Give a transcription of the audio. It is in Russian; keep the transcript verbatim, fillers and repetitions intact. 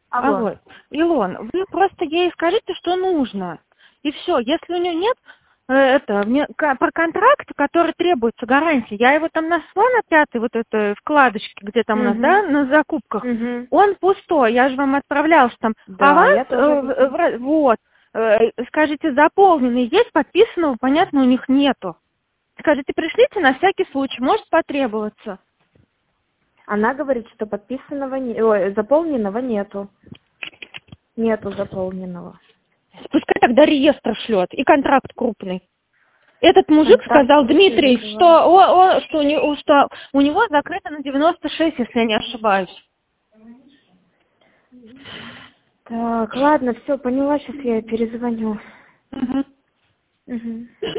Алло. Алло, Илон, вы просто ей скажите, что нужно. И все. Если у нее нет э, это мне, ка- про контракт, который требуется гарантии, я его там нашла на пятой вот этой вкладочке, где там у нас, Угу. да, на закупках, Угу. он пустой. Я же вам отправляла, что там Да, аванс, я э, тоже в- видела. в ра- вот, э, скажите, заполненный есть, подписанного, понятно, у них нету. Скажите, пришлите на всякий случай, может потребоваться. Она говорит, что подписанного не... Ой, заполненного нету. Нету заполненного. Пускай тогда реестр шлет и контракт крупный. Этот мужик Контракт сказал, крупный Дмитрий, что, закрываем. о, о, что, у него, что у него закрыто на девяносто шесть, если я не ошибаюсь. Так, ладно, все, поняла, сейчас я ей перезвоню. Мгм. Угу.